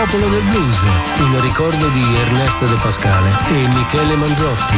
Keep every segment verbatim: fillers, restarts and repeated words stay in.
Popolo del Blues, in ricordo di Ernesto De Pascale e Michele Manzotti.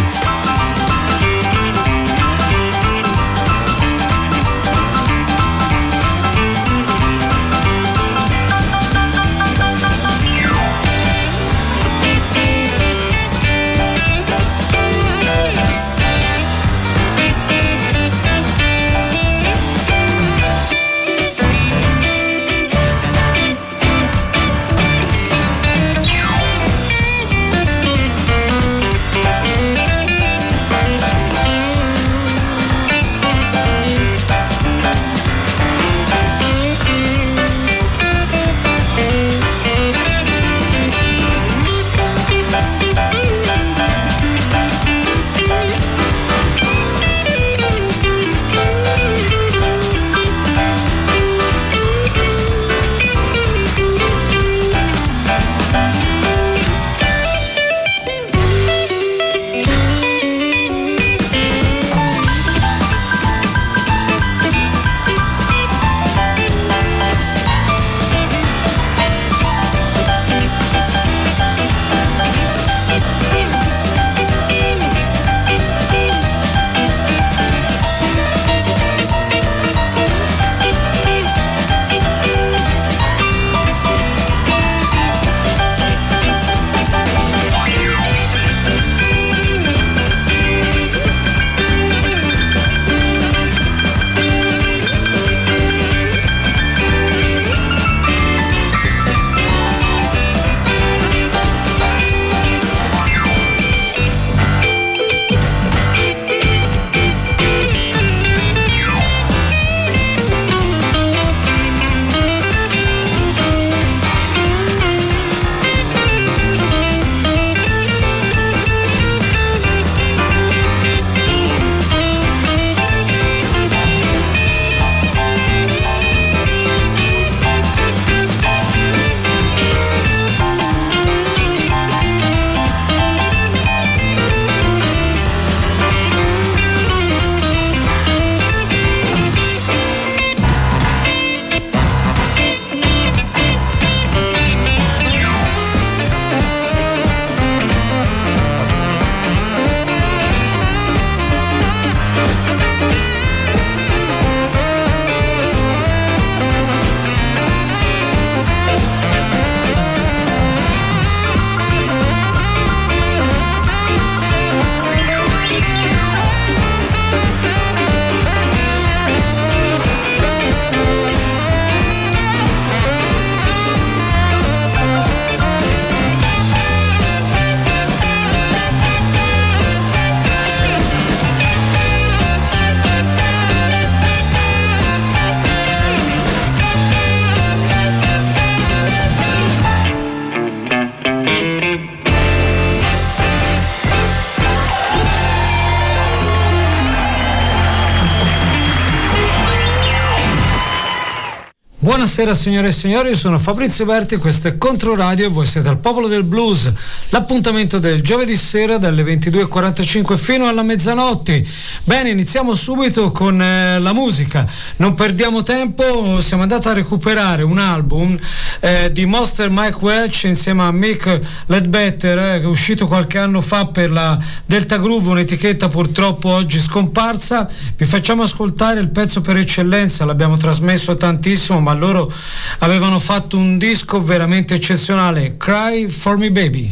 Buonasera signore e signori, io sono Fabrizio Berti, questo è Controradio e voi siete al Popolo del Blues, l'appuntamento del giovedì sera dalle ventidue e quarantacinque fino alla mezzanotte. Bene, iniziamo subito con eh, la musica, non perdiamo tempo, siamo andati a recuperare un album eh, di Monster Mike Welch insieme a Mick Ledbetter, eh, che è uscito qualche anno fa per la Delta Groove, un'etichetta purtroppo oggi scomparsa. Vi facciamo ascoltare il pezzo per eccellenza, l'abbiamo trasmesso tantissimo, ma loro avevano fatto un disco veramente eccezionale, Cry for Me Baby.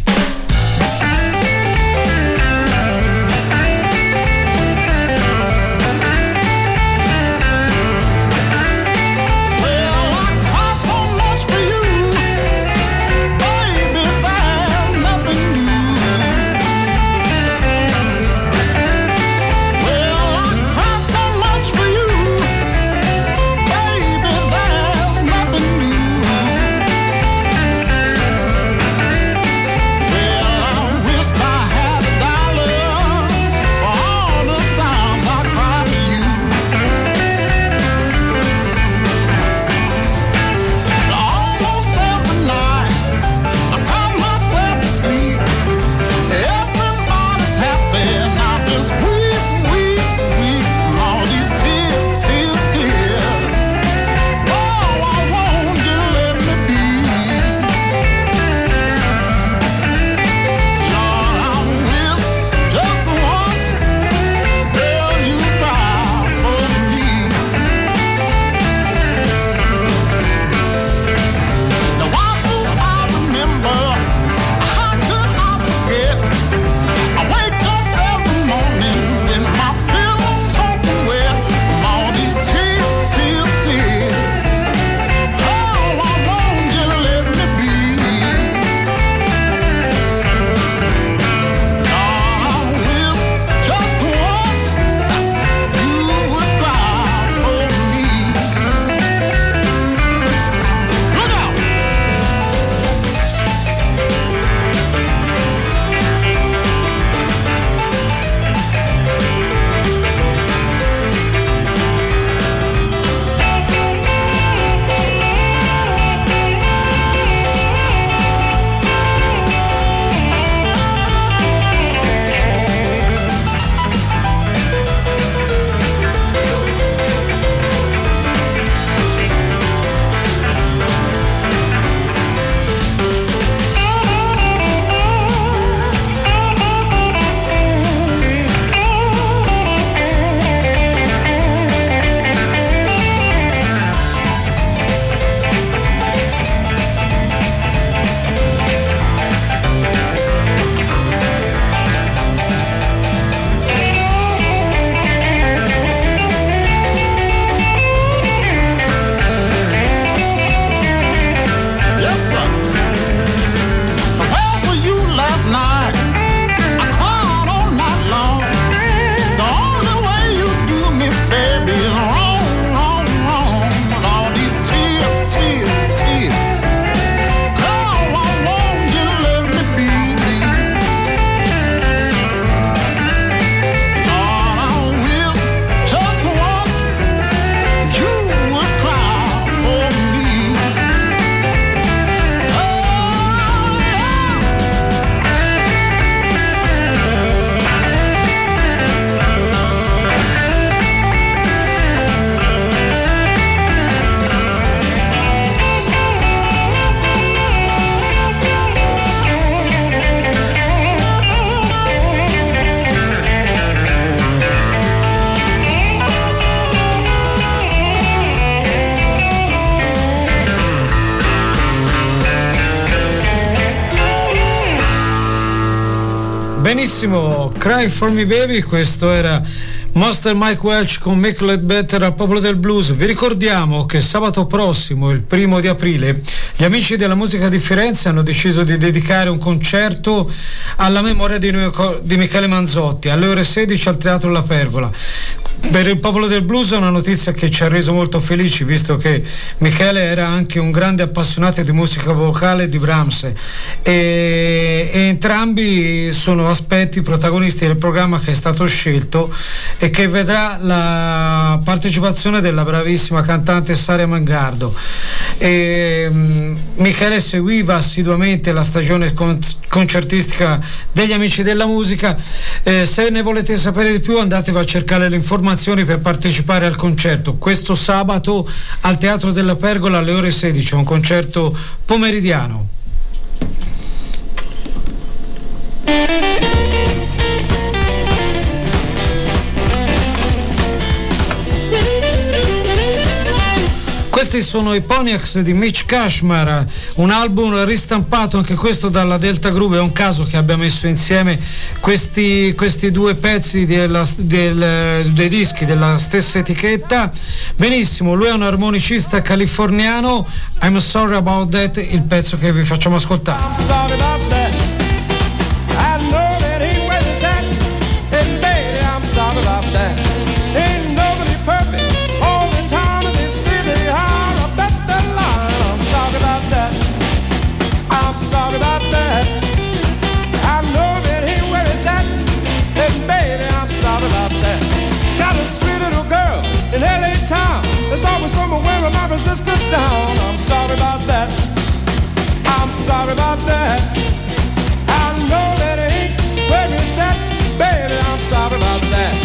Well, Benissimo, Cry for Me Baby, questo era Monster Mike Welch con Make It Better al Popolo del Blues. Vi ricordiamo che sabato prossimo, il primo di aprile, gli amici della musica di Firenze hanno deciso di dedicare un concerto alla memoria di, di Michele Manzotti alle ore sedici al Teatro La Pergola. Per il Popolo del Blues è una notizia che ci ha reso molto felici, visto che Michele era anche un grande appassionato di musica vocale di Brahms e, e entrambi sono aspetti protagonisti del programma che è stato scelto e che vedrà la partecipazione della bravissima cantante Saria Mangardo. E, um, Michele seguiva assiduamente la stagione con- concertistica degli Amici della Musica. Eh, se ne volete sapere di più, andatevi a cercare le informazioni per partecipare al concerto questo sabato al Teatro della Pergola alle ore sedici, un concerto pomeridiano. Questi sono i Poniacs di Mitch Kashmar, un album ristampato anche questo dalla Delta Groove. È un caso che abbia messo insieme questi, questi due pezzi della, del, dei dischi della stessa etichetta. Benissimo, lui è un armonicista californiano. I'm Sorry About That, il pezzo che vi facciamo ascoltare. I'm sorry about that. I know that ain't where it's at. And baby, I'm sorry about that. Ain't nobody perfect. All the time in this city, I bet the line. I'm sorry about that. I'm sorry about that. I know that ain't where it's at. And baby, I'm sorry about that. Got a sweet little girl in L A town. There's always someone wearing my resistance down. I'm sorry about that. I'm sorry about that. I know that it ain't where it's at. Baby, I'm sorry about that.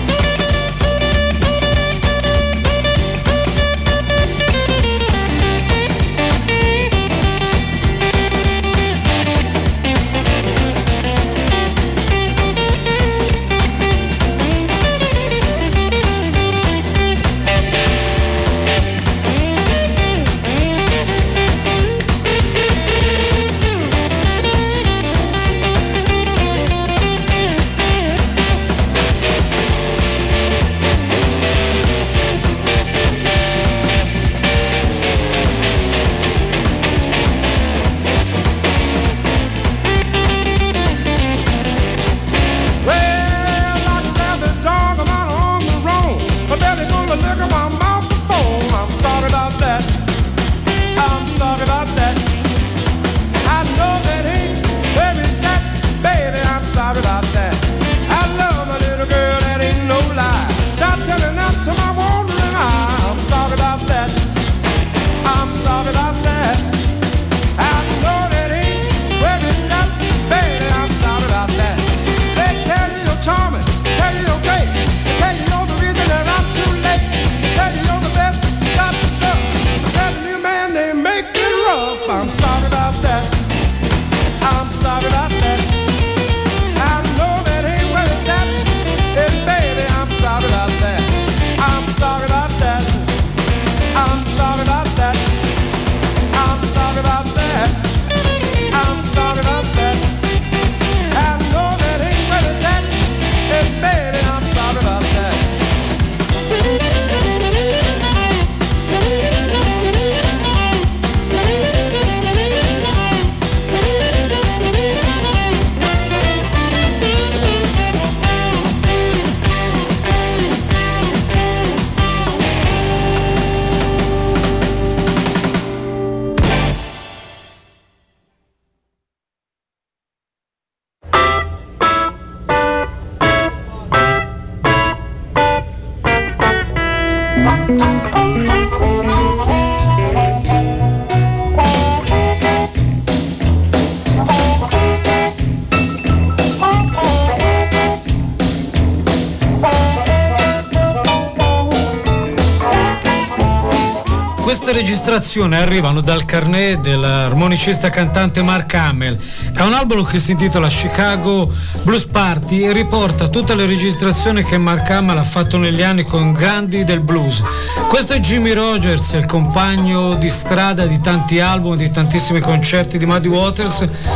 Registrazioni arrivano dal carnet dell'armonicista cantante Mark Hamill. È un album che si intitola Chicago Blues Party e riporta tutte le registrazioni che Mark Hamill ha fatto negli anni con grandi del blues. Questo è Jimmy Rogers, il compagno di strada di tanti album, di tantissimi concerti di Muddy Waters,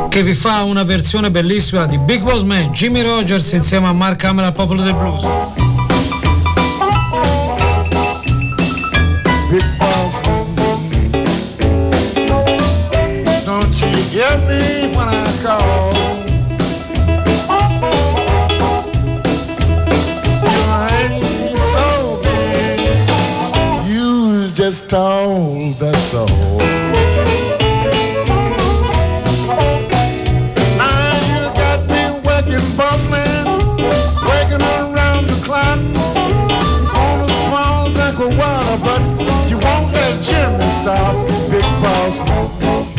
che vi fa una versione bellissima di Big Boss Man, Jimmy Rogers insieme a Mark Hamill al Popolo del Blues. Big Boss Man, don't you hear me when I call? Just told, that's all. Now you got me working, boss man, working around the clock on a small drink of water, but you won't let Jimmy stop, big boss man.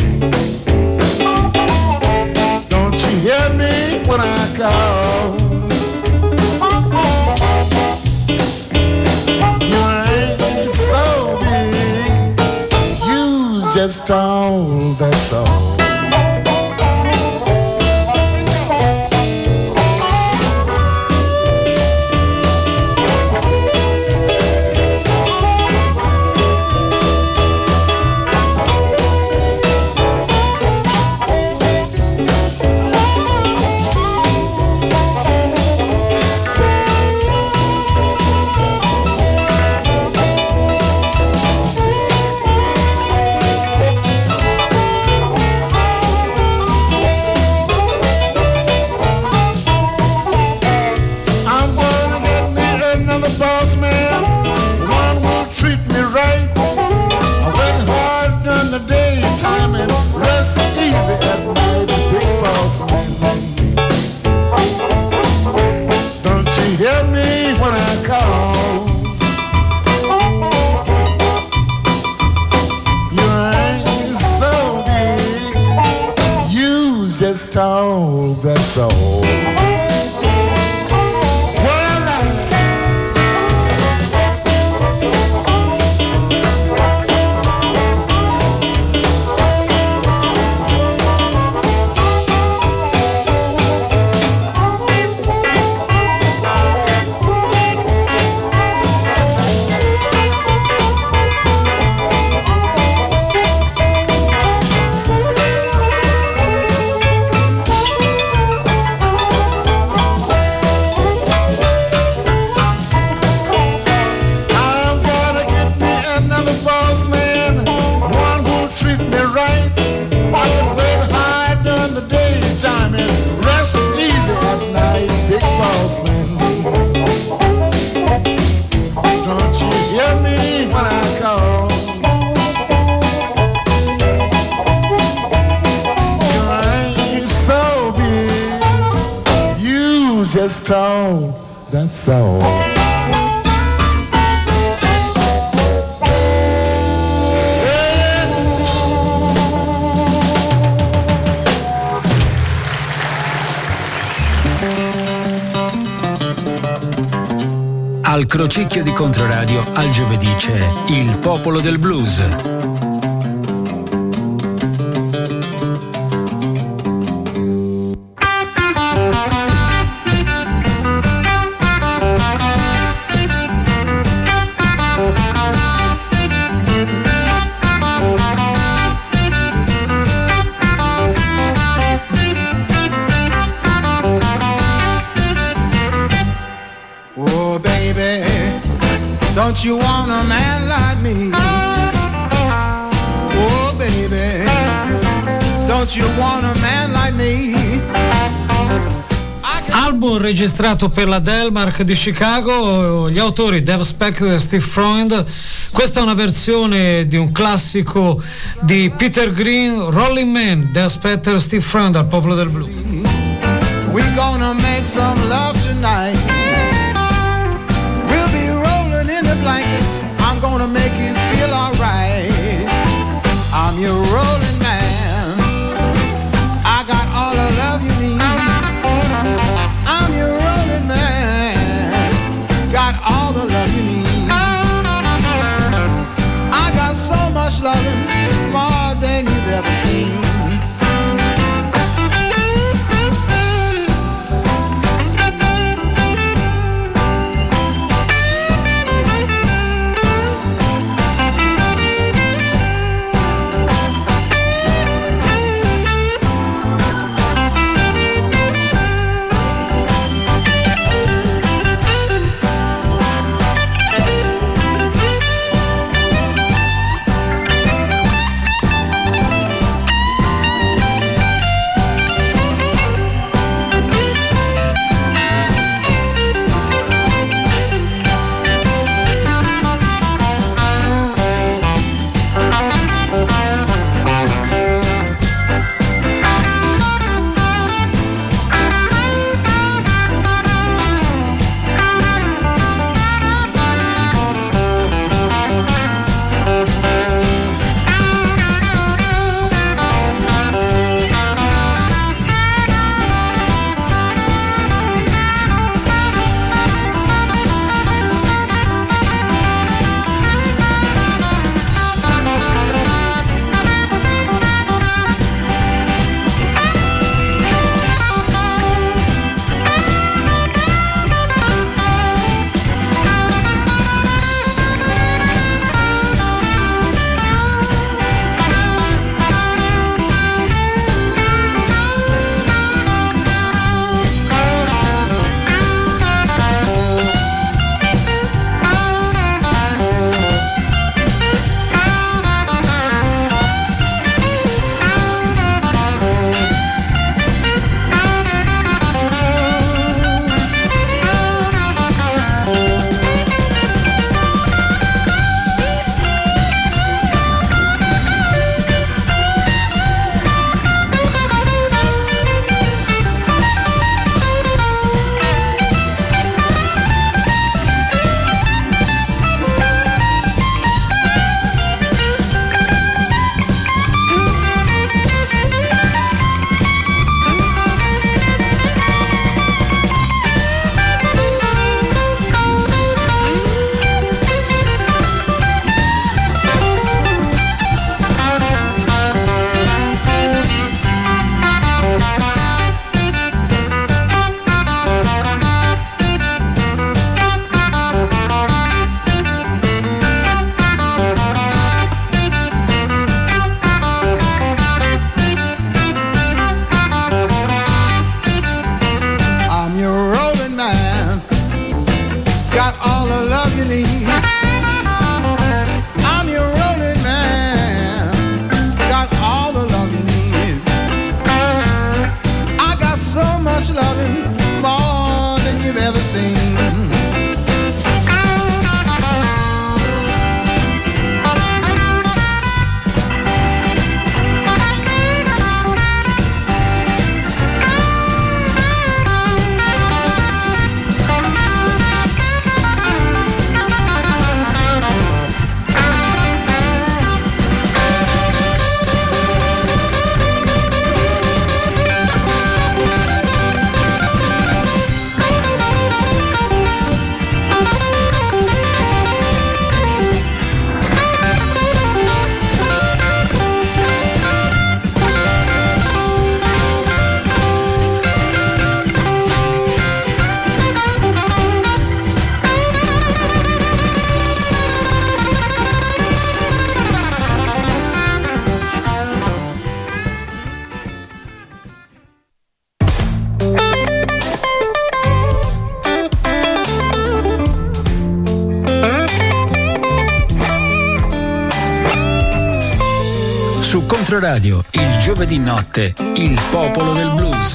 Don't you hear me when I call? Just all, that's all. All, that's all. Just all, that's all. Al crocicchio di Controradio al giovedì c'è il Popolo del Blues. Don't you want a man like me? Oh baby, don't you want a man like me? Album registrato per la Delmark di Chicago, gli autori Dave Spector e Steve Freund. Questa è una versione di un classico di Peter Green, Rolling Man, Dave Spector e Steve Freund al Popolo del Blues. We're gonna make some love tonight. We'll be rolling in the blankets. I'm gonna make you feel alright. I'm your rolling man. I got all the love you need. I'm your rolling man. Got all the love you need. I got so much loving, more than you've ever seen. Su Controradio, il giovedì notte, il popolo del blues.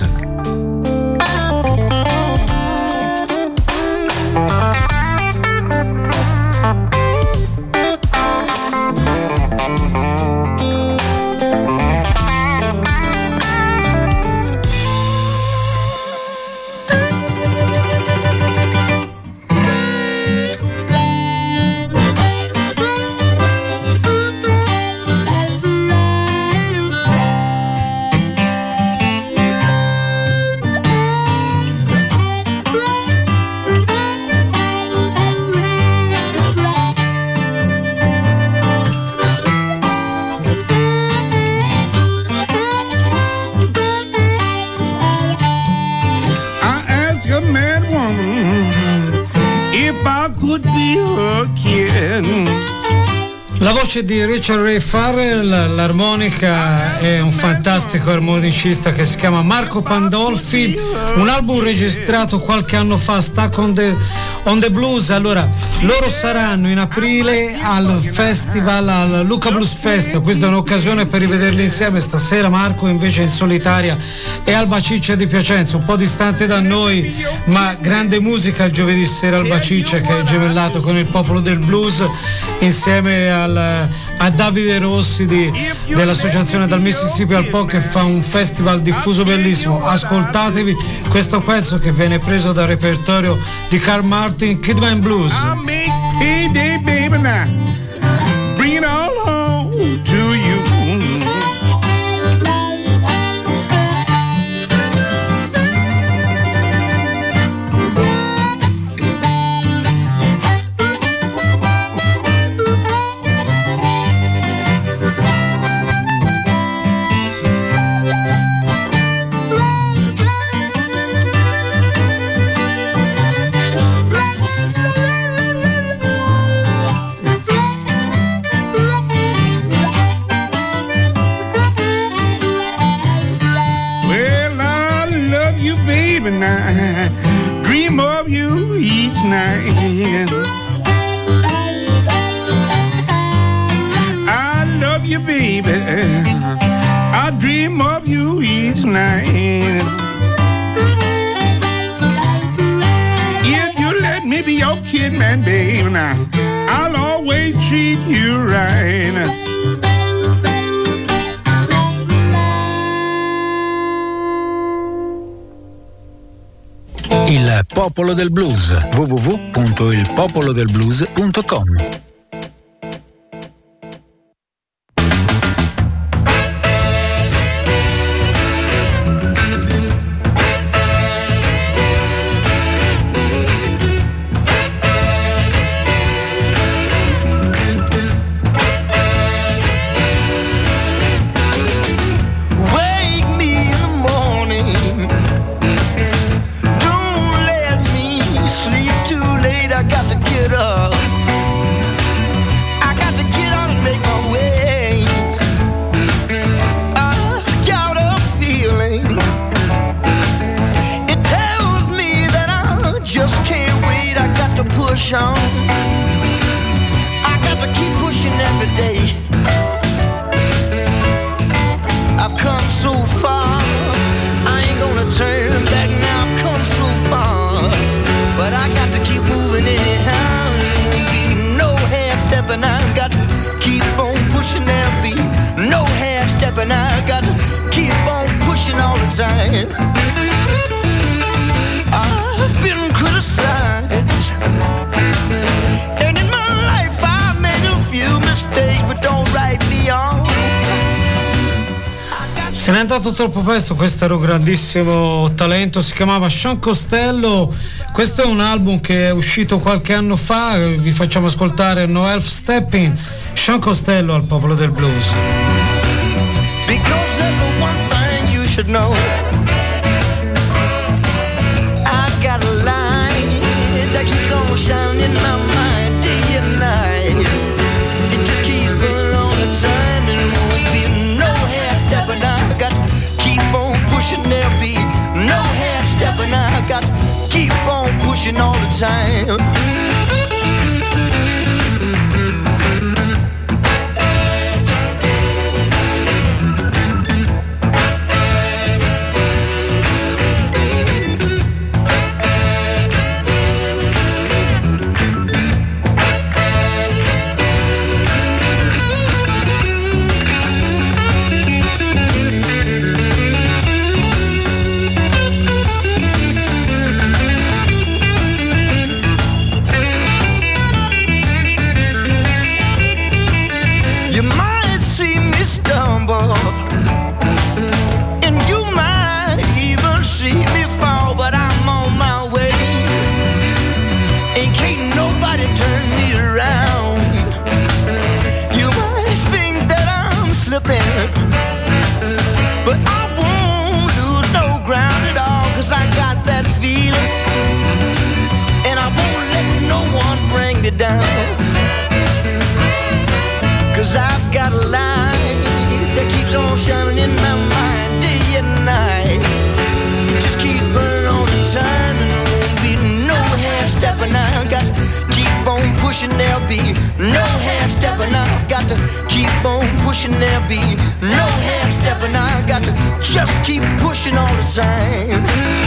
La voce di Richard Ray Farrell, l'armonica è un fantastico armonicista che si chiama Marco Pandolfi, un album registrato qualche anno fa, Stuck on the, on the Blues. Allora, loro saranno in aprile al festival, al Luca Blues Festival, questa è un'occasione per rivederli insieme. Stasera Marco invece in solitaria è al Baciccia di Piacenza, un po' distante da noi, ma grande musica il giovedì sera al Baciccia, che è gemellato con il popolo del blues insieme al a Davide Rossi di, dell'associazione Dal Mississippi al Po, che fa un festival diffuso bellissimo. Ascoltatevi questo pezzo che viene preso dal repertorio di Carl Martin, Kidman Blues. Dream of you each night. I love you, baby. I dream of you each night. If you let me be your kid, man, baby, now I'll always treat you right. Il popolo del blues, w w w punto il popolo del blues punto com. Se n'è andato troppo presto, questo era un grandissimo talento, si chiamava Sean Costello. Questo è un album che è uscito qualche anno fa, vi facciamo ascoltare No Elf Stepping, Sean Costello al popolo del blues. Because there's one thing you should know, I got a line that keeps on shining in my mind day and night. It just keeps burning all the time and won't be no half stepping. I got to keep on pushing, there'll be no half stepping. I got to keep on pushing all the time. pushing, there'll be no half stepping. I got to keep on pushing, there'll be no half stepping. I got to just keep pushing all the time.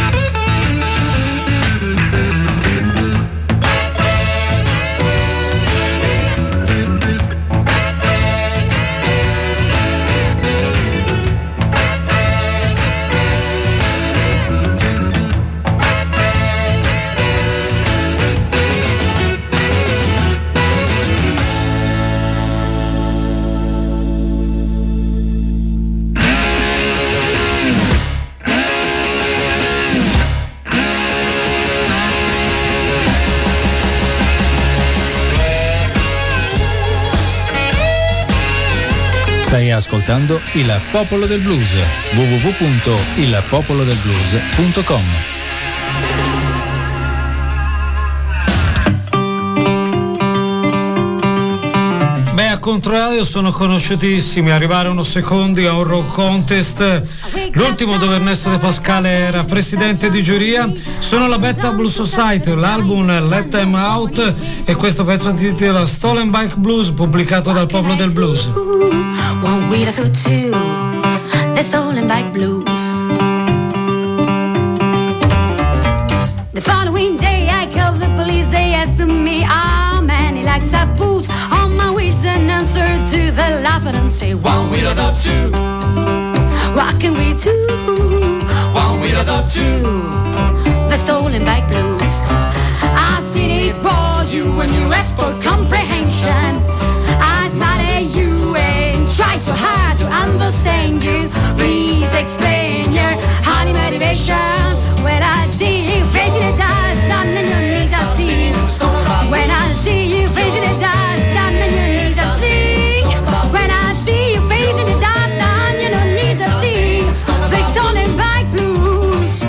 Stai ascoltando Il Popolo del Blues, w w w punto il popolo del blues punto com. Beh, a Controradio sono conosciutissimi, arrivarono secondi a un rock contest, l'ultimo dove Ernesto De Pascale era presidente di giuria. Sono la Betta Blues Society, l'album Let Them Out e questo pezzo intitolato Stolen Bike Blues, pubblicato dal Popolo del Blues. One wheel I thought two, the stolen bike blues. The following day I called the police, they asked me how many likes I've put on my wheels and answered to the laughter and say one wheel I thought two, what can we do? One wheel I thought two, the stolen bike blues. I seen it was you when you asked for comprehension. I smiled at you and tried so hard to understand you. Please explain your honey motivations. When I see you facing the dust, down on your knees I'll sing. When I see you facing the dust, down on your knees I'll sing. When I see you facing the dust, down on your knees I'll sing. The stolen bike blues.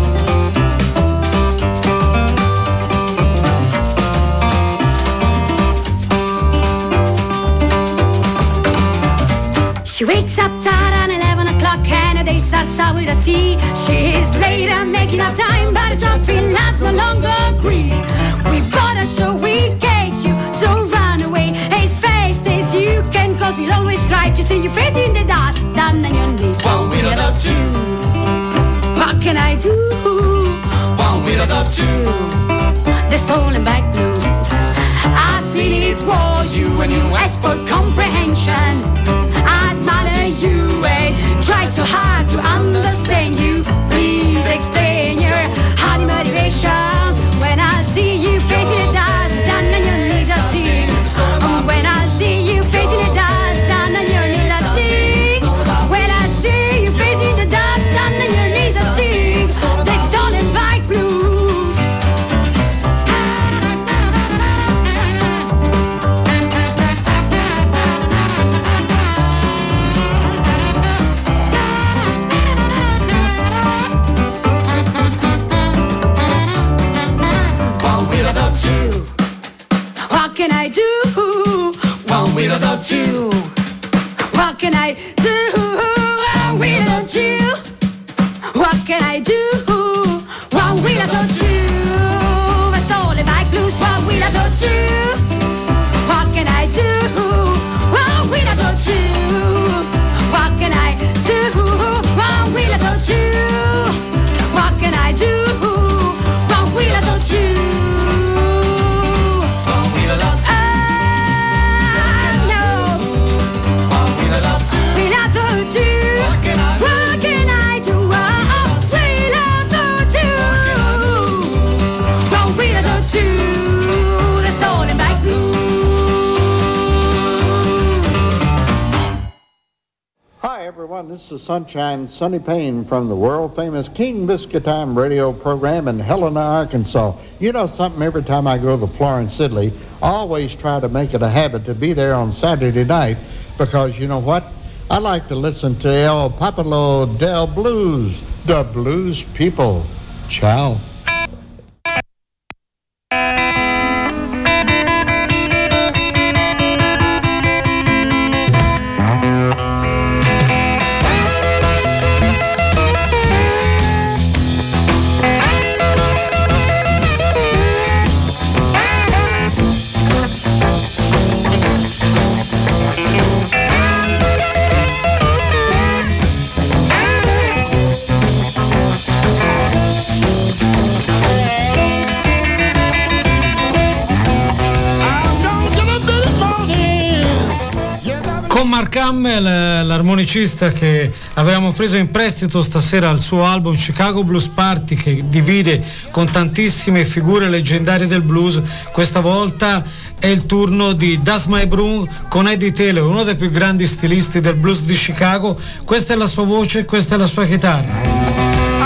She wakes up tired at eleven o'clock and the day starts out with a tea. She's late and making up time, but the traffic lights no longer agree. We bought a show, we catch you, so run away as fast as you can, cause we'll always try to see you facing the dust, down on your knees. One wheel of the two, what can I do? One wheel of the two, the stolen bike blues. I seen it was you when you asked for comprehension. I smile at you and try so hard to understand you. Please explain your honey motivations. When I see you facing the dust, down on your knees I'll sing. When I see you facing the dust, down on your knees I'll sing. When I see you facing the dust, down on your knees I'll sing. The stolen bike blues. What can I do? One wheel of the two. What can I do? One wheel of the two. What can I do? One wheel of the two. I stole a bike blues. One wheel of the two. What can I do? One wheel of the two. What can I do? One wheel of the two. What can I do? One wheel of the two. What can I do? Oh, three loves of two. One wheel of two. The stolen bike blues. Hi everyone, this is Sunshine Sonny Payne from the world famous King Biscuit Time radio program in Helena, Arkansas. You know something, every time I go to Florence, Italy, I always try to make it a habit to be there on Saturday night because you know what? I like to listen to El Popolo del Blues, the blues people. Ciao. buon Mark Hamill, l'armonicista che avevamo preso in prestito stasera al suo album Chicago Blues Party, che divide con tantissime figure leggendarie del blues. Questa volta è il turno di Das My Broom con Eddie Taylor, uno dei più grandi stilisti del blues di Chicago. Questa è la sua voce, questa è la sua chitarra.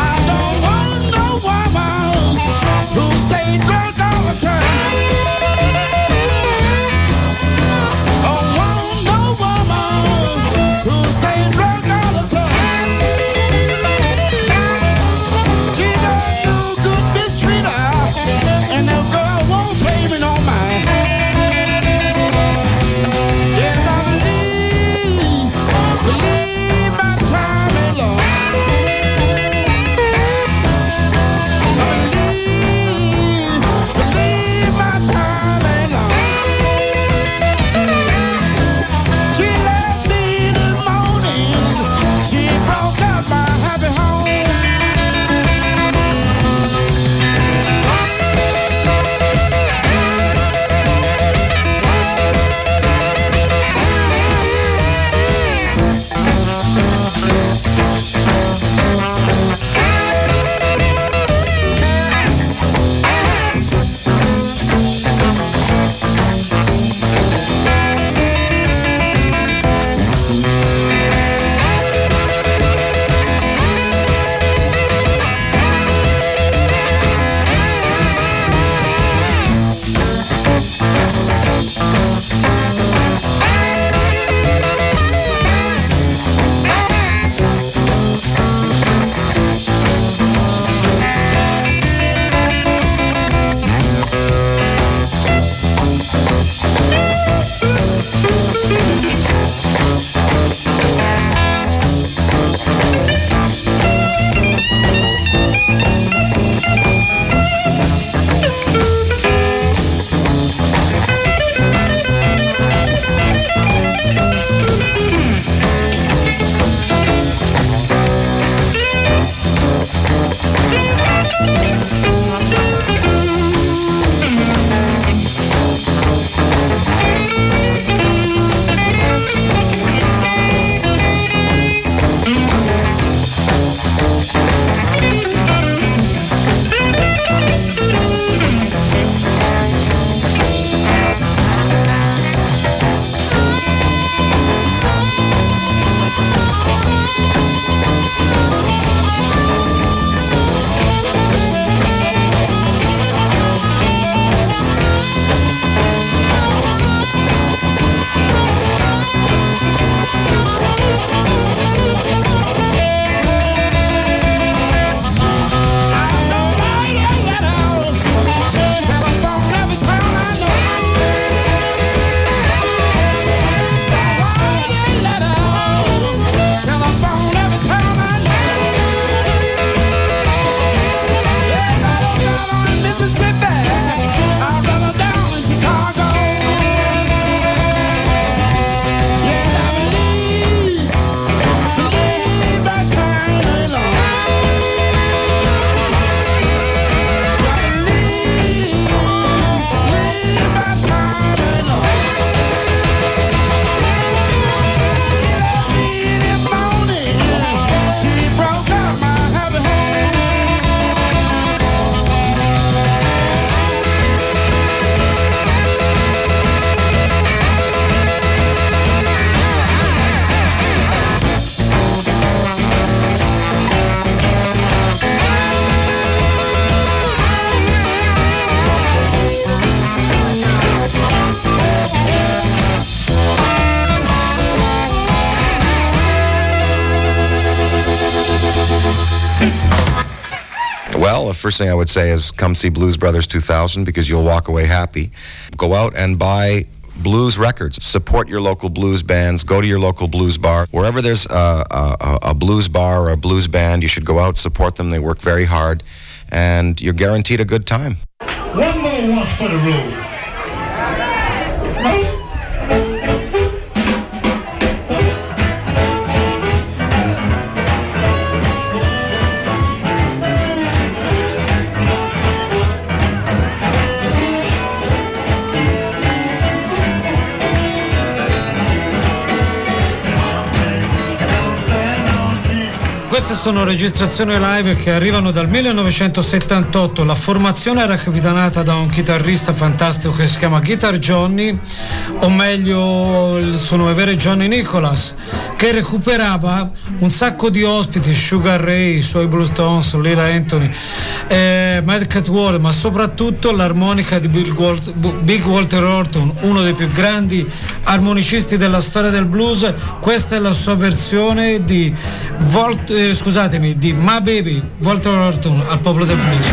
Well, the first thing I would say is come see Blues Brothers two thousand because you'll walk away happy. Go out and buy blues records. Support your local blues bands. Go to your local blues bar. Wherever there's a, a, a blues bar or a blues band, you should go out, support them. They work very hard, and you're guaranteed a good time. One more walk for the road. sono registrazioni live che arrivano dal millenovecentosettantotto. La formazione era capitanata da un chitarrista fantastico che si chiama Guitar Johnny, o meglio il suo nome vero è Johnny Nicholas, che recuperava un sacco di ospiti: Sugar Ray, i suoi Blue Stones, Lila Anthony, eh, Mad Cat Ward, ma soprattutto l'armonica di Bill Walt- Big Walter Horton, uno dei più grandi armonicisti della storia del blues. Questa è la sua versione di Volt, eh, scusatemi, di My Baby, Walter Horton al Popolo del Blues.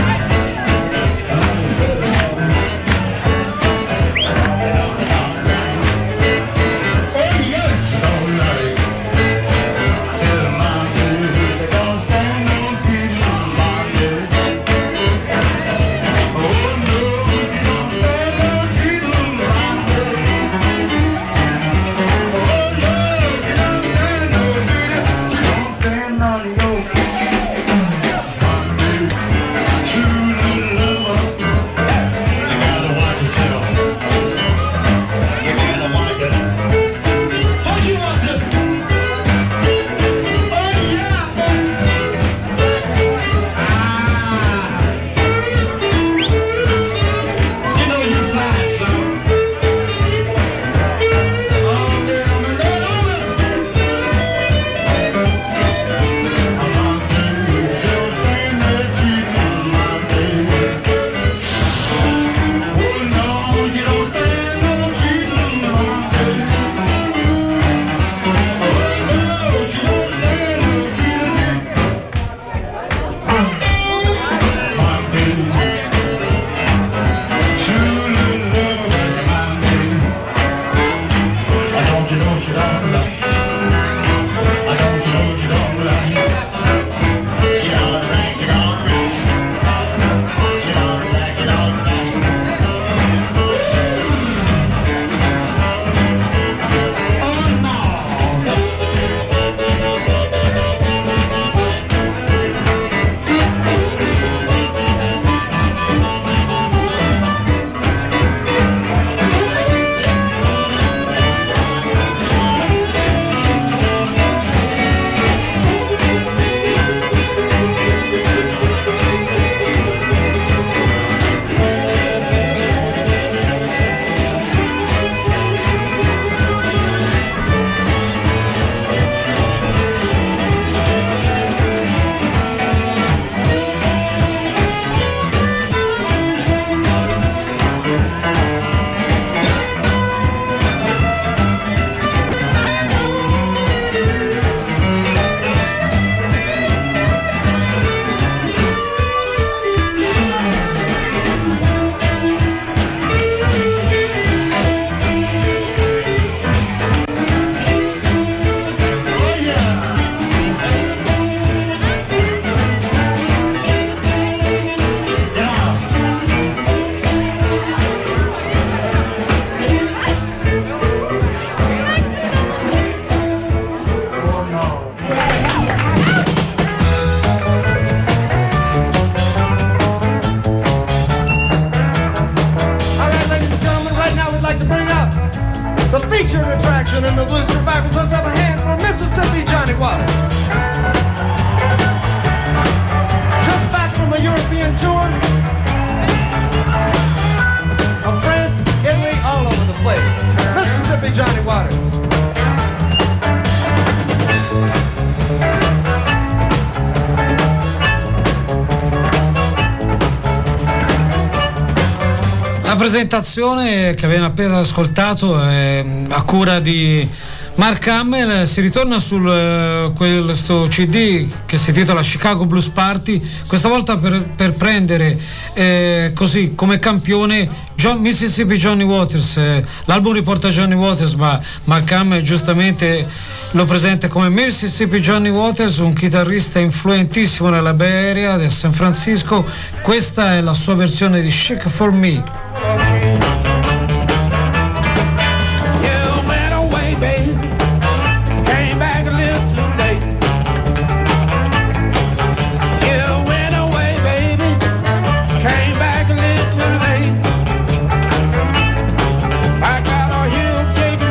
Presentazione che abbiamo appena ascoltato è a cura di Mark Hamill. Si ritorna sul uh, questo C D che si intitola Chicago Blues Party, questa volta per, per prendere eh, così come campione John, Mississippi Johnny Waters. Eh, l'album riporta Johnny Waters, ma Mark Hamill giustamente lo presenta come Mississippi Johnny Waters, un chitarrista influentissimo nella Bay Area di San Francisco. Questa è la sua versione di Shake for Me.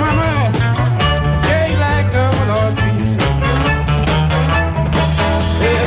Hey,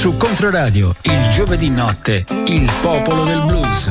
Su Controradio, il giovedì notte, il popolo del blues.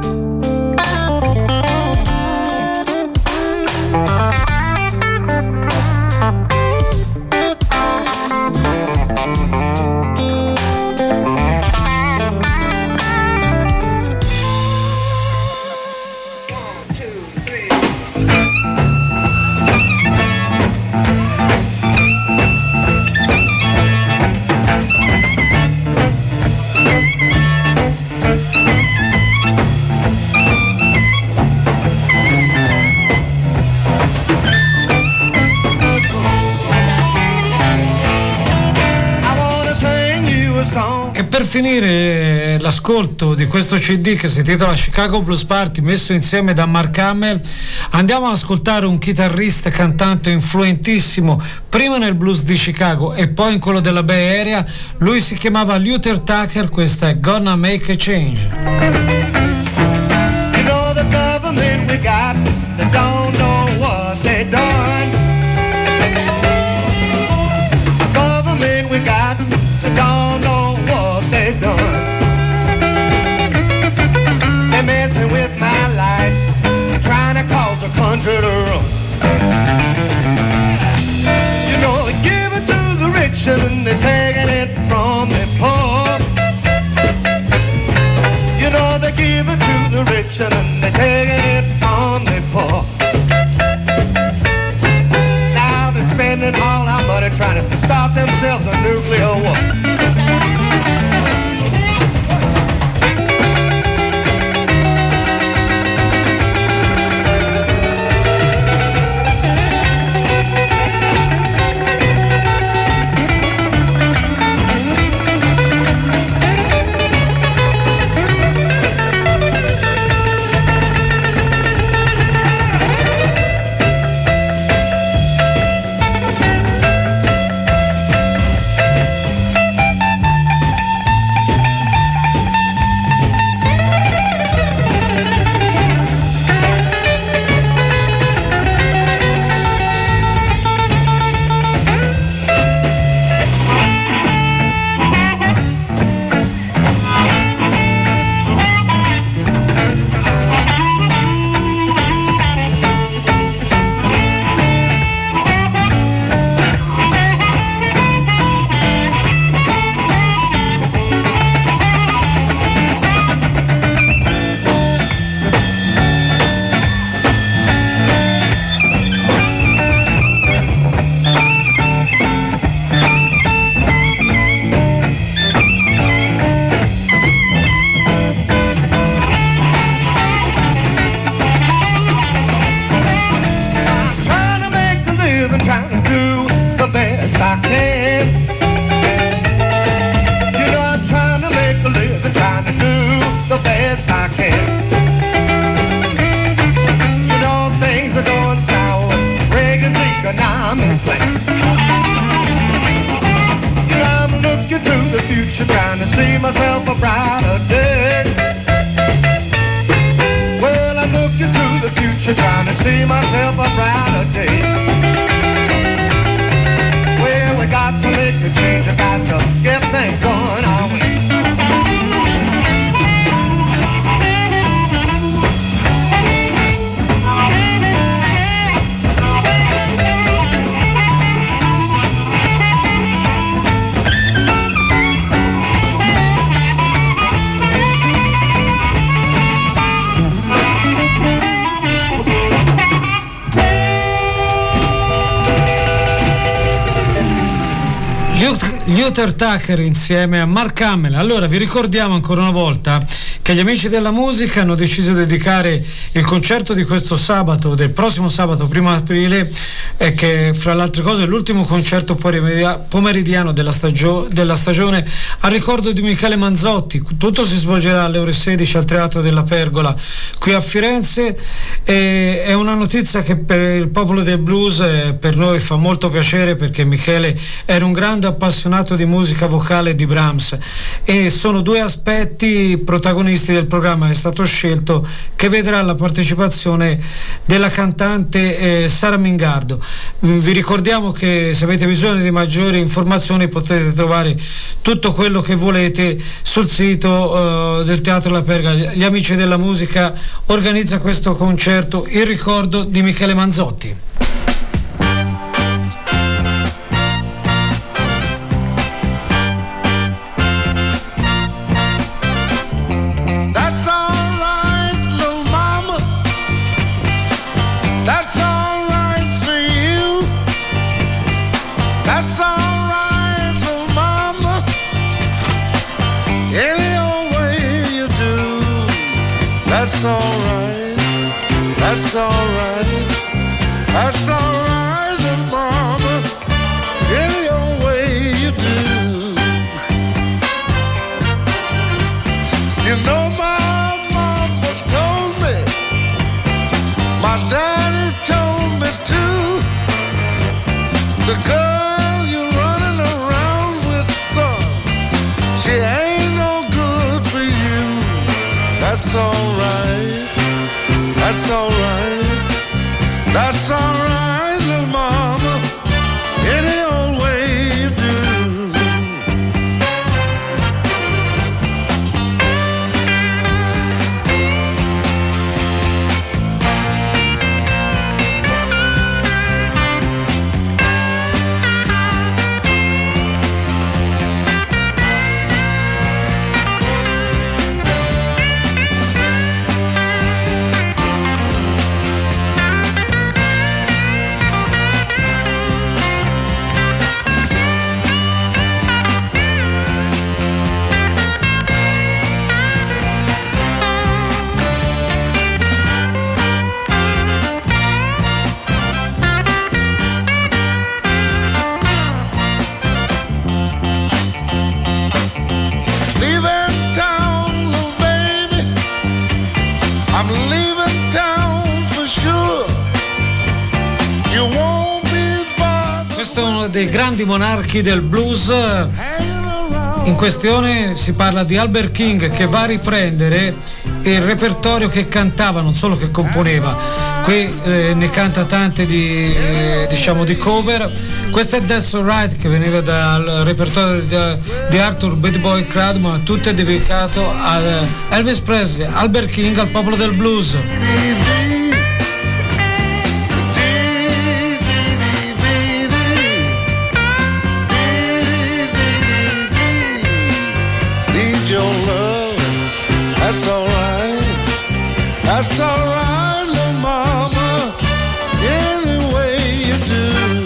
Per finire l'ascolto di questo C D che si intitola Chicago Blues Party, messo insieme da Mark Hamill, andiamo ad ascoltare un chitarrista cantante influentissimo prima nel blues di Chicago e poi in quello della Bay Area. Lui si chiamava Luther Tucker, questa è Gonna Make a Change. You know the government we got, they don't know what they done. The government we got, they don't know what they done. They're messing with my life, trying to cause the country to run. You know they give it to the rich and they're taking it from the poor. You know they give it to the rich and they're taking it from the poor. Now they're spending all our money trying to start themselves a nuclear war. Luther Tucker insieme a Mark Hamill. Allora vi ricordiamo ancora una volta che gli amici della musica hanno deciso di dedicare il concerto di questo sabato, del prossimo sabato primo aprile, e che fra le altre cose è l'ultimo concerto pomeridiano della, stagio- della stagione, al ricordo di Michele Manzotti. Tutto si svolgerà alle ore sedici al Teatro della Pergola qui a Firenze, e è una notizia che per il popolo del blues eh, per noi fa molto piacere, perché Michele era un grande appassionato di musica vocale di Brahms, e sono due aspetti protagonisti protagonisti del programma è stato scelto, che vedrà la partecipazione della cantante eh, Sara Mingardo. Vi ricordiamo che se avete bisogno di maggiori informazioni potete trovare tutto quello che volete sul sito eh, del Teatro La Perga. Gli Amici della Musica organizza questo concerto in ricordo di Michele Manzotti. That's alright, that's alright, that's alright, little mama, any old way you do. You know my mama told me, my daddy told me too, the girl you're running around with, son, she ain't no good for you. That's alright, that's alright, that's alright, little mama, any old way you do. Dei grandi monarchi del blues. In questione si parla di Albert King, che va a riprendere il repertorio che cantava, non solo che componeva. Qui eh, ne canta tante di, eh, diciamo di cover. Questo è That's Alright, che veniva dal repertorio di, di Arthur Bad Boy Crowd, ma tutto è dedicato a Elvis Presley, Albert King, al popolo del blues. Your love, that's alright, that's alright, little mama, any way you do.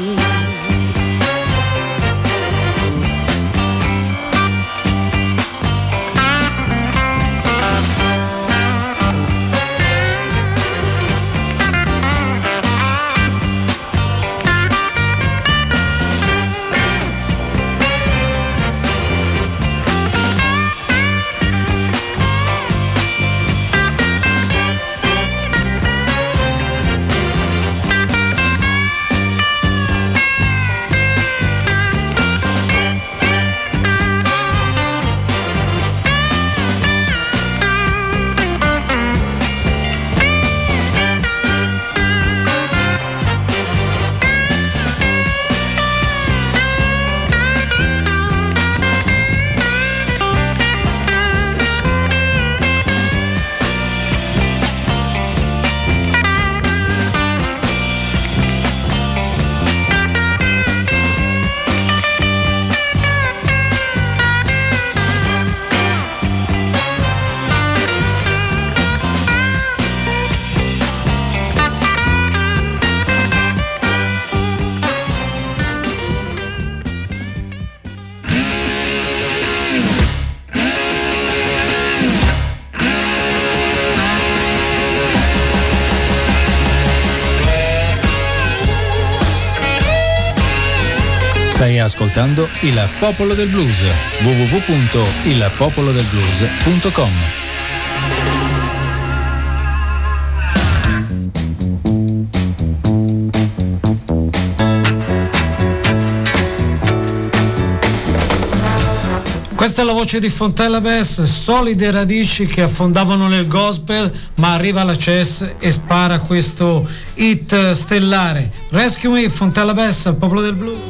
Stai ascoltando Il Popolo del Blues, w w w punto il popolo del blues punto com. Questa è la voce di Fontella Bass, solide radici che affondavano nel gospel, ma arriva la C E S e spara questo hit stellare. Rescue Me, Fontella Bass al Popolo del Blues.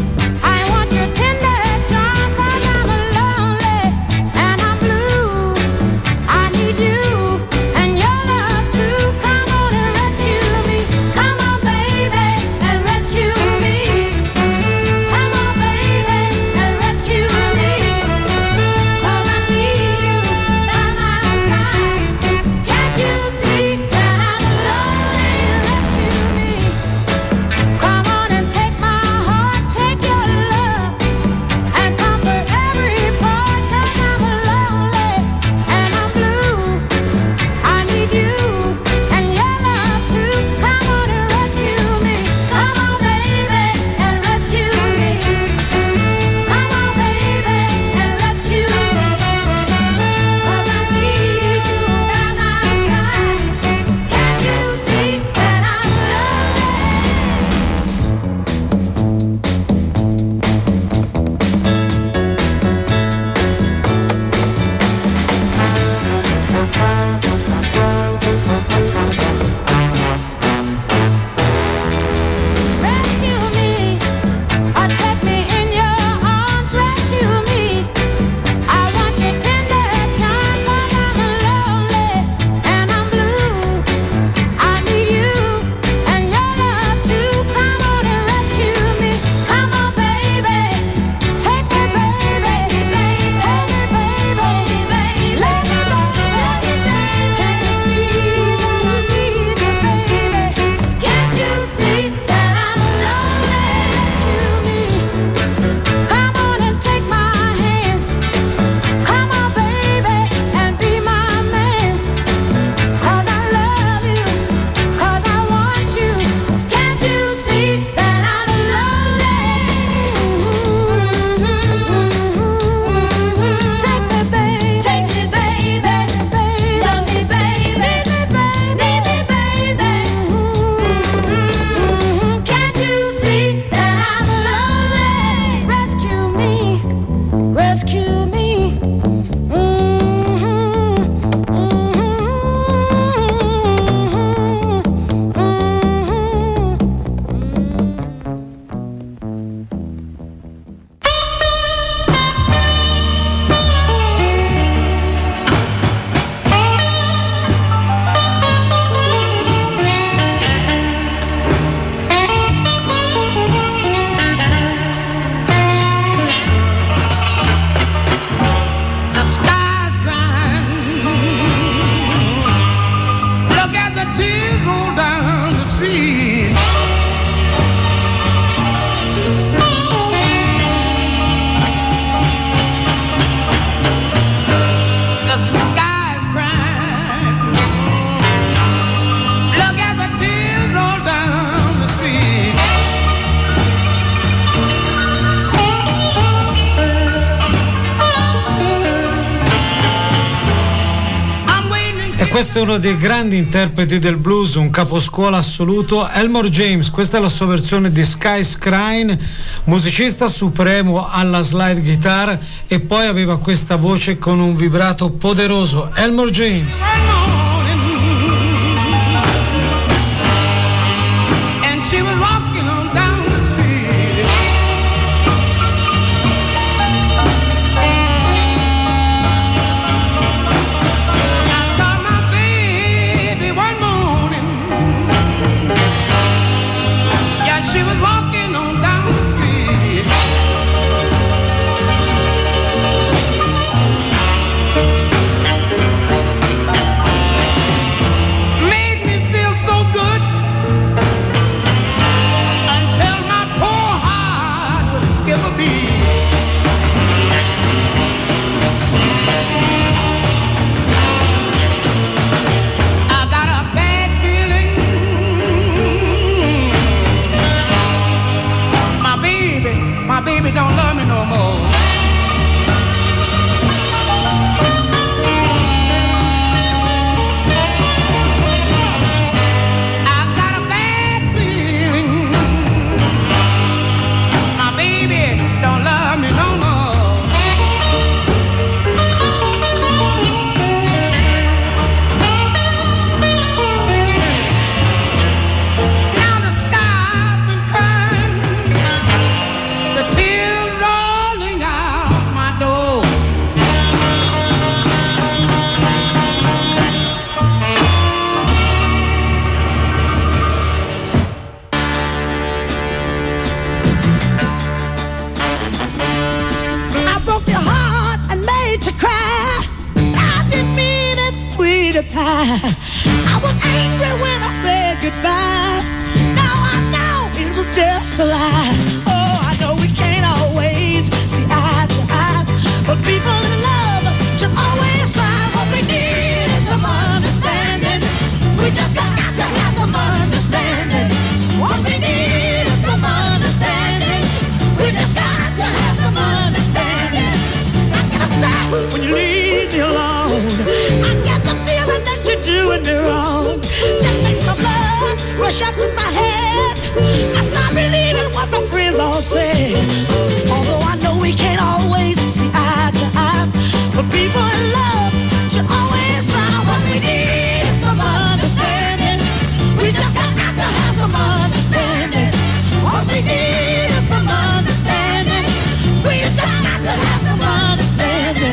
Questo è uno dei grandi interpreti del blues, un caposcuola assoluto, Elmore James. Questa è la sua versione di Sky's Crying, musicista supremo alla slide guitar, e poi aveva questa voce con un vibrato poderoso. Elmore James. She was walking on down the street. you pie. I was angry when I said goodbye. Now I know it was just a lie. Oh, I know we can't always see eye to eye, but people in love should always try. What we need is some understanding. We just got to have some understanding. What we need is some understanding. We just got to have some understanding. I get upset when you leave me alone. I get the feeling that you're doing me wrong. That makes my blood rush up to my head. I start believing what my friends all say. Although I know we can't always see eye to eye, but people in love should always try. What we need is some understanding. We just got to have some understanding. What we need is some understanding. We just got to have some understanding.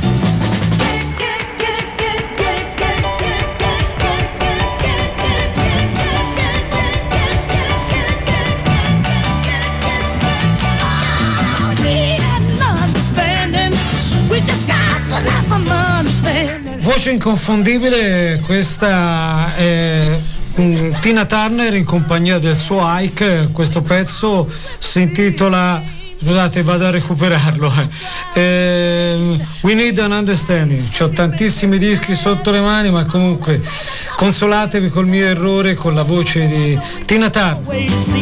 Voce inconfondibile, questa è Tina Turner in compagnia del suo Ike. Questo pezzo si intitola, scusate vado a recuperarlo, eh, We Need an Understanding. C'ho tantissimi dischi sotto le mani, ma comunque consolatevi col mio errore con la voce di Tina Turner.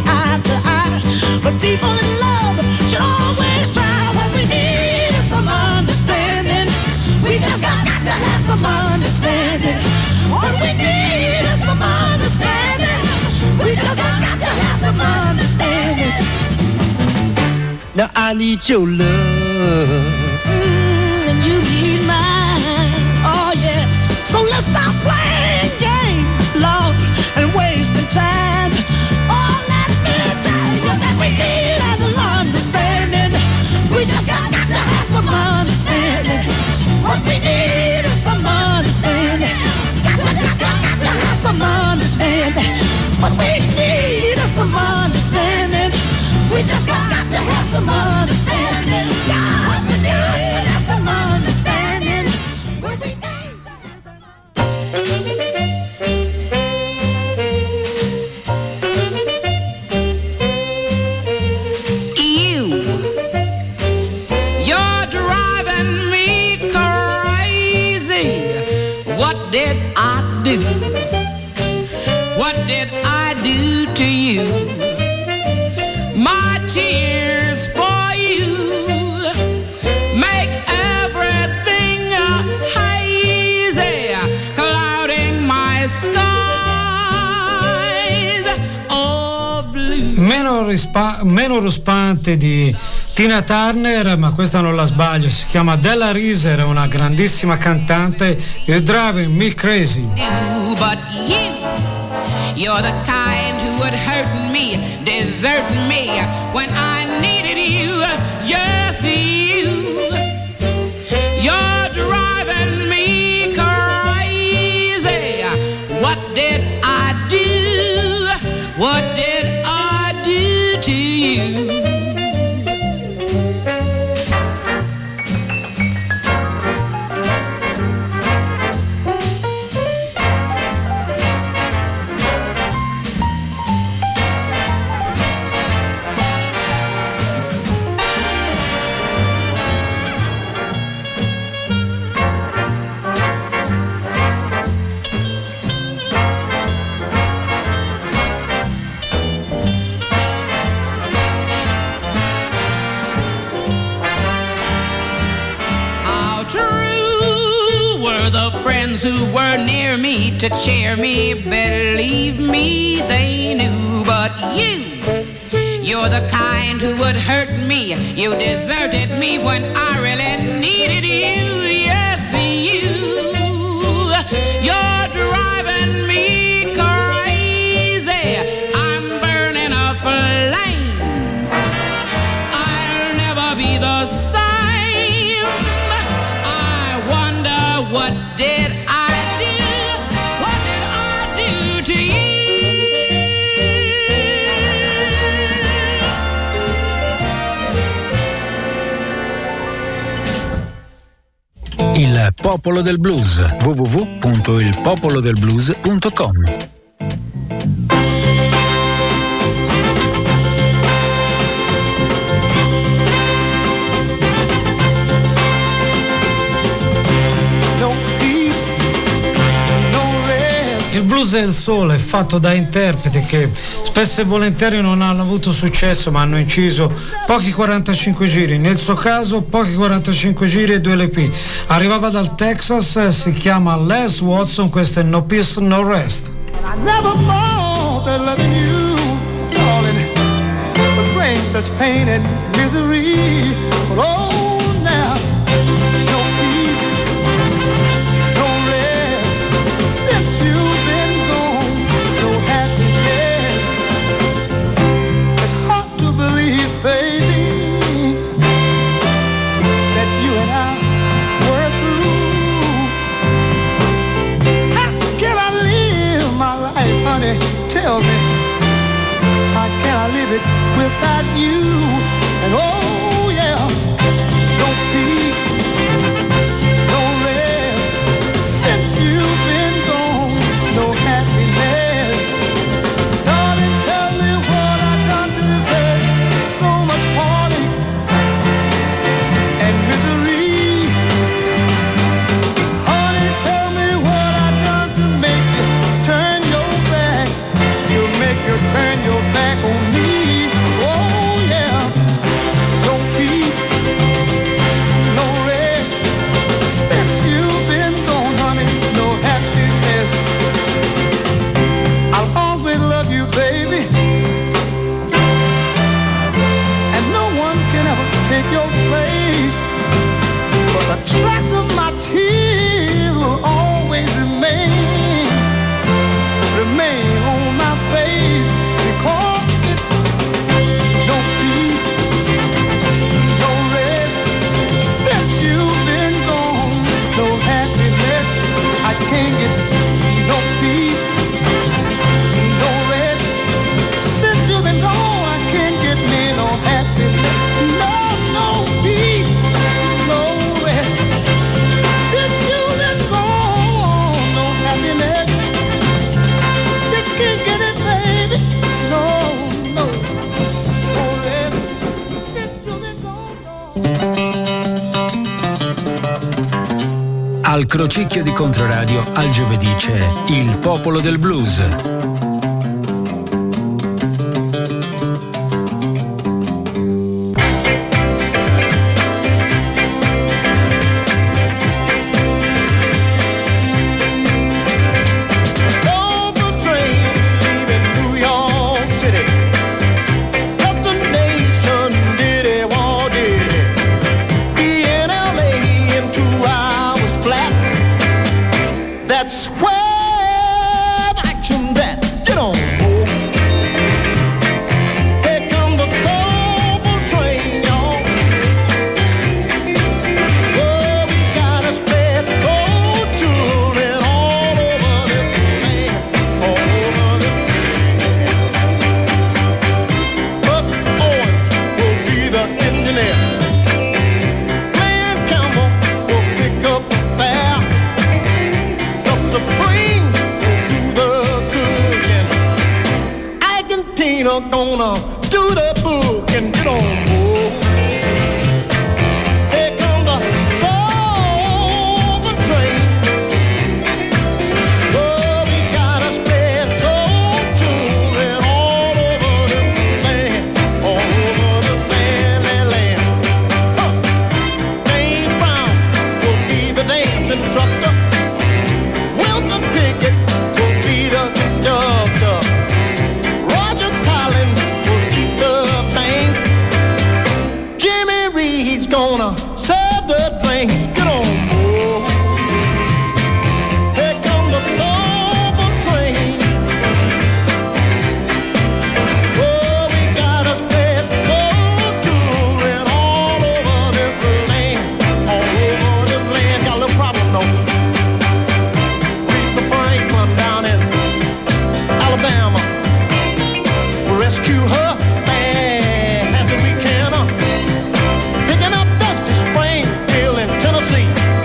We just got to have some understanding. What we need is some understanding. We just got to have some understanding. Now I need your love, mm, and you need mine. Oh yeah. So let's stop playing games, love, and wasting time. Oh, let me tell you that we need an understanding. We just got to have some understanding. What we need is some understanding. Got to, got to, got to have some understanding. What we need is some understanding. We just got, got to have some understanding. Got to, got to have some understanding. What we You, you're driving me crazy. What did I do? What did I do to you? My tears for you make everything hazy, clouding my skies. Oh, blue. Meno, rispa- meno ruspante di Tina Turner, ma questa non la sbaglio, si chiama Della Reese, è una grandissima cantante. You're driving me crazy. But you, you're the kind who would hurt me, desert me when I needed you. Yes, you, you're driving me crazy. What did I do? What did I do to you? Friends who were near me to cheer me, believe me, they knew. But you, you're the kind who would hurt me. You deserted me when I really needed you. Yes, you, you're driving me crazy. I'm burning a flame. I'll never be the same. I wonder what did I do? What did I do to you? Il popolo del blues. w w w punto il popolo del blues punto com. Il blues è il sole, è fatto da interpreti che spesso e volentieri non hanno avuto successo ma hanno inciso pochi quarantacinque giri. Nel suo caso pochi quarantacinque giri e due L P. Arrivava dal Texas, si chiama Les Watson, questo è No Peace No Rest. I never thought that loving you, darling, would bring such pain and misery. But oh, now, no peace, no rest, since you've been gone, no happiness. It's hard to believe, baby, that you and I were through. How can I live my life, honey? Tell me, how can I live it without you? And oh yeah, no peace, no rest, since you've been gone, no happiness. Darling, tell me what I've done to deserve so much heartache and misery. Honey, tell me what I've done to make you turn your back, to make you turn your back on me. Oh yeah, no peace, no rest, since you've been gone, honey, no happiness. I'll always love you, baby, and no one can ever take your place. But the tracks of my tears will always remain, remain on my face, because it's no peace, no rest, since you've been gone, no happiness. I can't get no peace, no rest, since you've been gone. I can't get me no happiness. No, no peace, no rest, since you've been gone, no happiness. Just can't get it, baby. No, no, no rest, since you've been gone. Al crocicchio di Controradio al giovedì c'è Il popolo del blues. Over train leaving New York City. What the nation did it, what did it? Be in L A in two hours flat. That's where the action that. Get on, boy. Here comes the soulful train, y'all. Oh, we got a spread soul children all over this land, all over this. Buck Orange will be the engineer. Glenn Campbell will pick up the fare. The Supreme will do the cooking. Argentina gonna do the booking. Get on board. Here comes the soulful train. Oh, we gotta spread soul children all over the land, all over the land, land, land. Huh. James Brown will be the dance instructor. Wilson Pickett will be the conductor. Roger Collins will keep the bank. Jimmy Reed's gonna serve the drinks. Get on board. Here comes the soulful train. Oh, we gotta spread soul children all over this land, all over this land. Got a little problem though. Aretha Franklin down in Alabama. Rescue her fast as we can. Picking up Dusty Springfield in Tennessee.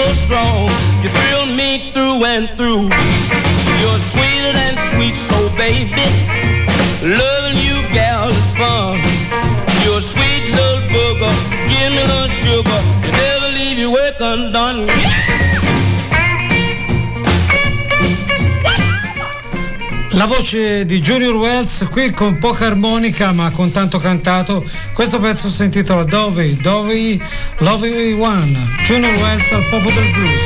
strong. You thrill me through and through. You're sweeter than sweet, so baby, loving you, gal, is fun. You're a sweet little booger, give me a little sugar, you never leave your work undone. La voce di Junior Wells qui con poca armonica ma con tanto cantato. Questo pezzo si intitola Dovey, Dovey, Lovey One. Junior Wells al popolo del blues.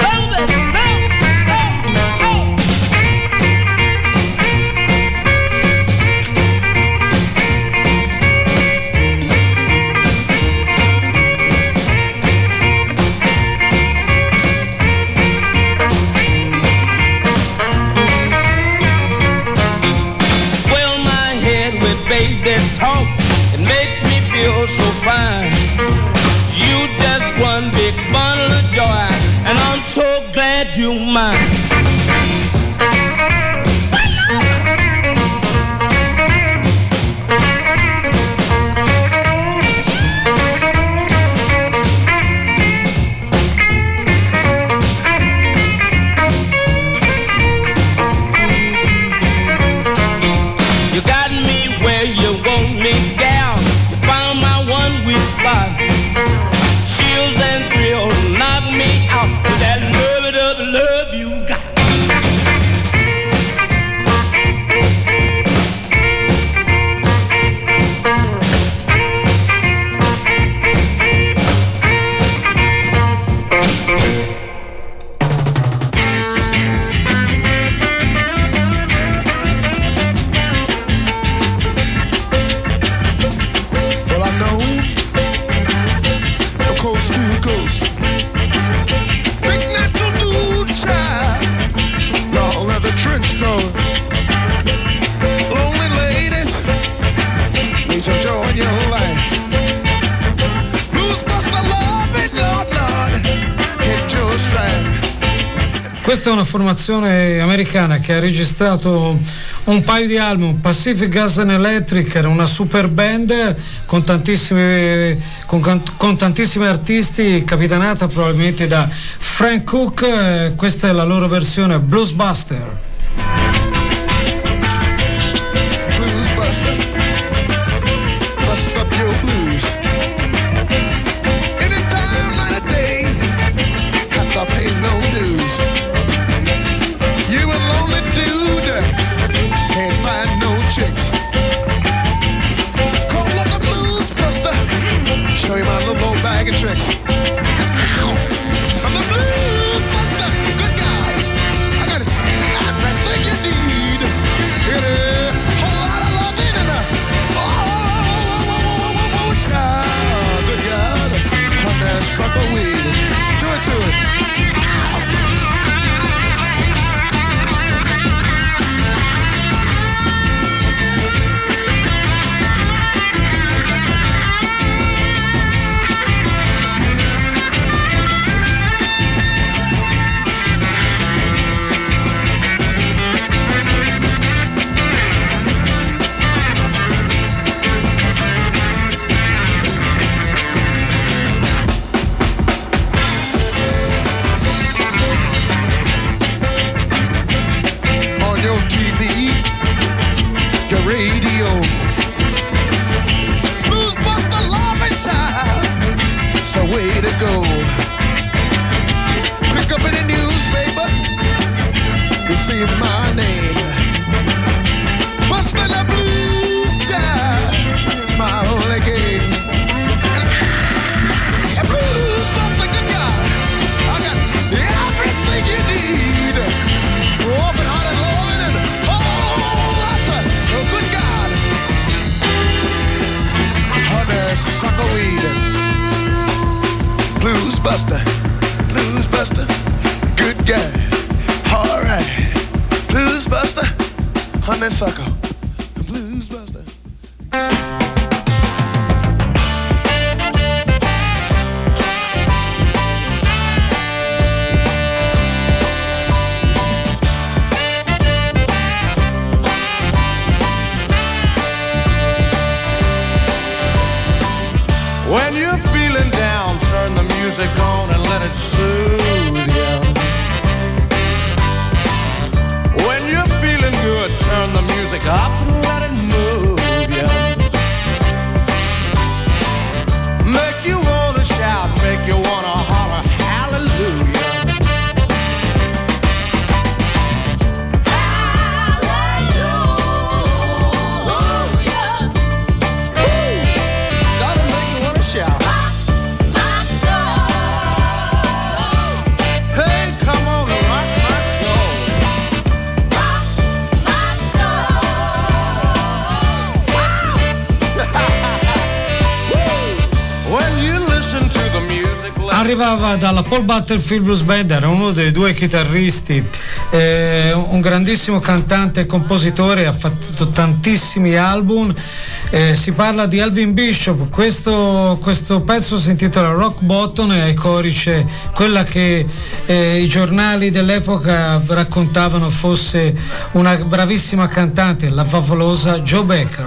Talk, it makes me feel so fine. You just one big bundle of joy, and I'm so glad you're mine. Questa è una formazione americana che ha registrato un paio di album. Pacific Gas and Electric era una super band con tantissimi, con, con tantissimi artisti, capitanata probabilmente da Frank Cook. Eh, questa è la loro versione Blues Buster. Blues Buster, bust up your blues. Anytime, night or day, have to pay no dues. You a lonely dude, can't find no chicks. Call up the Blues Buster, show you my little old bag of tricks. I'm the Blues Buster, good guy. I got everything you need. Get a whole lot of loving and a oh, oh, oh, oh, child. Good God, on that sucker weed. Do it to it. music on and let it soothe you. When you're feeling good, turn the music up and let it move you. Make you wanna shout, make you wanna holler, hallelujah. Arrivava dalla Paul Butterfield Blues Band, era uno dei due chitarristi, eh, un grandissimo cantante e compositore, ha fatto tantissimi album. Eh, si parla di Elvin Bishop. Questo, questo pezzo si intitola Rock Bottom e ai cori c'è quella che eh, i giornali dell'epoca raccontavano fosse una bravissima cantante, la favolosa Jo Becker.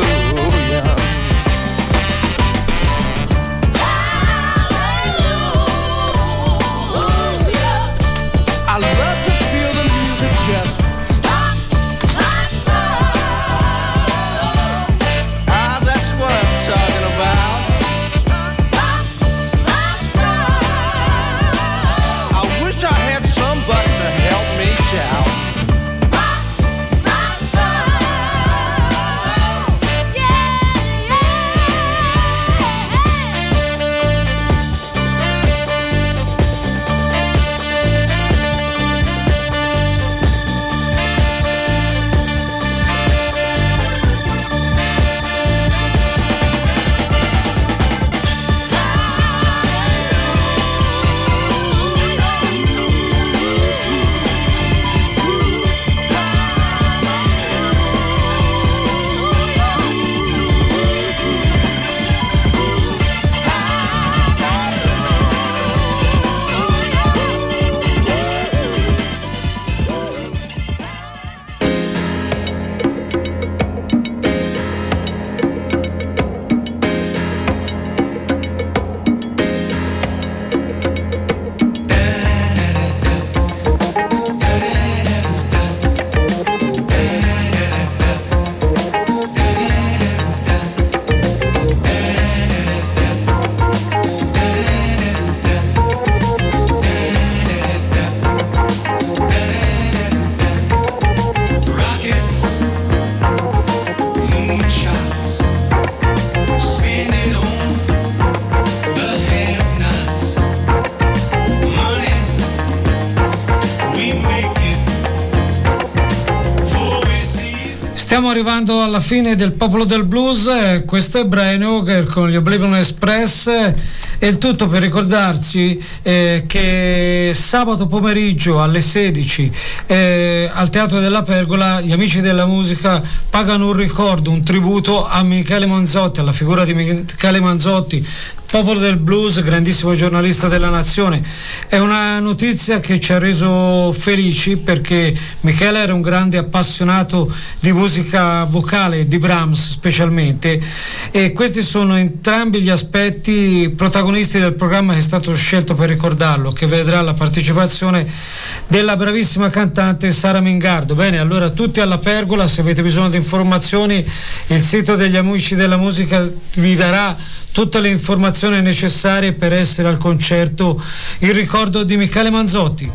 Stiamo arrivando alla fine del Popolo del Blues, eh, questo è Brian Auger con gli Oblivion Express, eh, e il tutto per ricordarci eh, che sabato pomeriggio alle sedici eh, al Teatro della Pergola gli Amici della Musica pagano un ricordo, un tributo a Michele Manzotti, alla figura di Michele Manzotti, Popolo del Blues, grandissimo giornalista della nazione. È una notizia che ci ha reso felici perché Michele era un grande appassionato di musica vocale, di Brahms specialmente, e questi sono entrambi gli aspetti protagonisti del programma che è stato scelto per ricordarlo, che vedrà la partecipazione della bravissima cantante Sara Mingardo. Bene, allora tutti alla Pergola, se avete bisogno di informazioni il sito degli Amici della Musica vi darà tutte le informazioni necessarie per essere al concerto in ricordo di Michele Manzotti.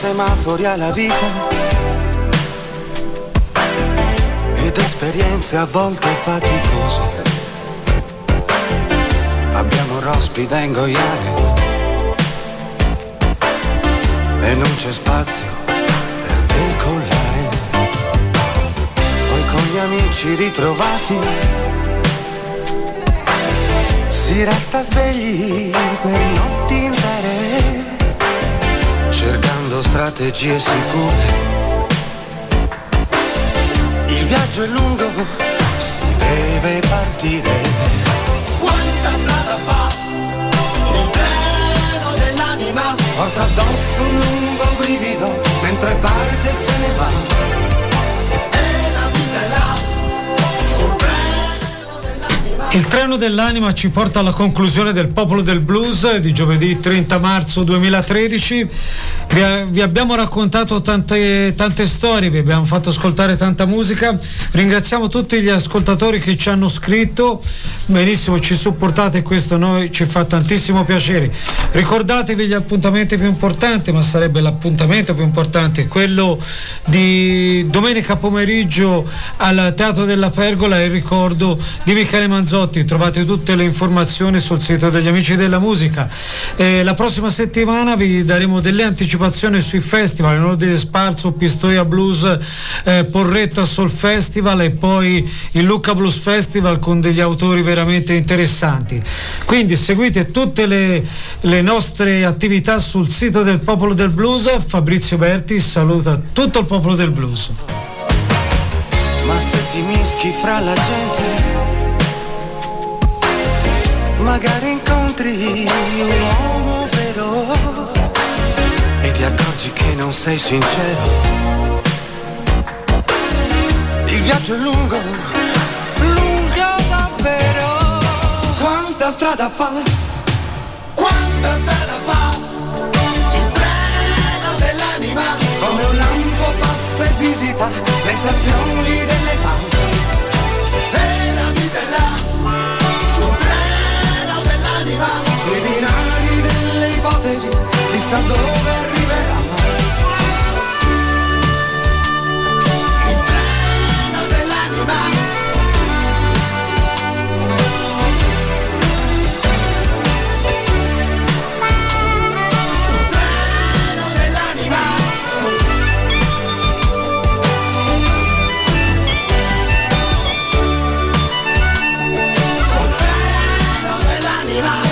semafori alla vita ed esperienze a volte faticose. Abbiamo rospi da ingoiare e non c'è spazio per decollare. Poi con gli amici ritrovati si resta svegli per notti intere, cercando strategie sicure. Il viaggio è lungo, si deve partire. Quanta strada fa il treno dell'anima, porta addosso un lungo brivido mentre parte e se ne va. E la vita è là, sul treno dell'anima. Il treno dell'anima ci porta alla conclusione del Popolo del Blues di giovedì trenta marzo duemilatredici. Vi, vi abbiamo raccontato tante, tante storie, vi abbiamo fatto ascoltare tanta musica. Ringraziamo tutti gli ascoltatori che ci hanno scritto. Benissimo, ci supportate, questo a noi ci fa tantissimo piacere. Ricordatevi gli appuntamenti più importanti, ma sarebbe l'appuntamento più importante quello di domenica pomeriggio al Teatro della Pergola, il ricordo di Michele Manzotti. Trovate tutte le informazioni sul sito degli Amici della Musica. Eh, la prossima settimana vi daremo delle anticipazioni sui festival, Nord Sparso, Pistoia Blues, eh, Porretta Soul Festival e poi il Lucca Blues Festival con degli autori veramente interessanti. Quindi seguite tutte le, le nostre attività sul sito del Popolo del Blues. Fabrizio Berti saluta tutto il Popolo del Blues. Ma se ti mischi fra la gente, magari incontri un uomo vero e ti accorgi che non sei sincero. Il viaggio è lungo, lungo davvero. Quanta strada fa, quanta strada fa il treno dell'anima, come un lampo passa e visita le stazioni dell'età. E la vita è là, sul treno dell'anima, sui binari delle ipotesi, chissà dove arriverà. Il treno dell'anima. Sul treno dell'anima. Sul treno dell'anima.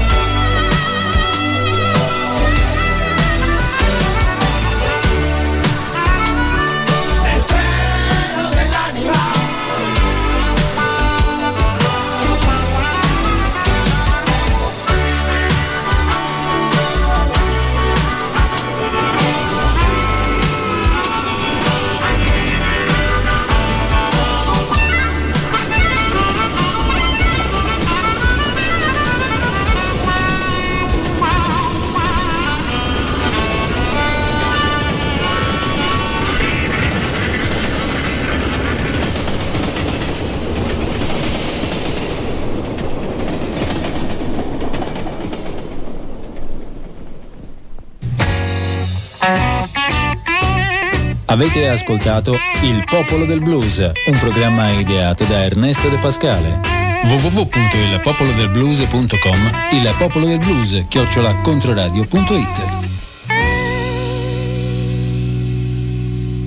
Avete ascoltato Il Popolo del Blues, un programma ideato da Ernesto De Pascale. w w w punto il popolo del blues punto com, il popolo del blues chiocciola controradio punto it.